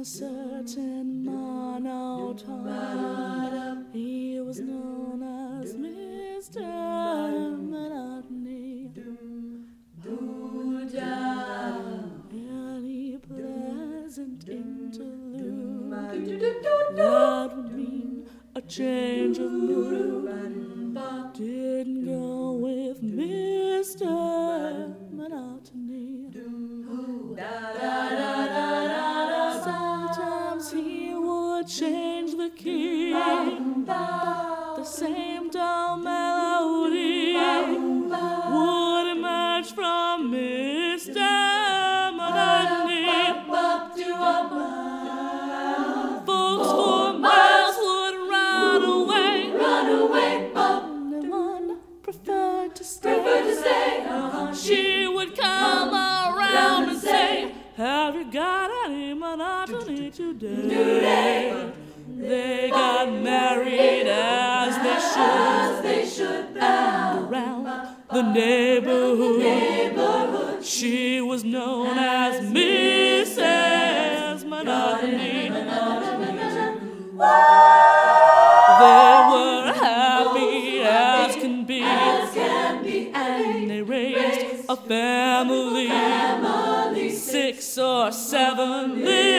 certain monotone, he was known as Mr. Monotony. Any pleasant interlude that would mean a change of mood didn't go with Mr. Monotony. Sometimes he would change the key, the same dull melody would emerge from Mr. Monotony. Folks for miles would run away. No one preferred to stay. She would come around and say, have you got any monotony today? They got married as they should, and around the neighborhood she was known as Mrs. Monotony. They were happy as can be, and they raised a family, 6 or 7 little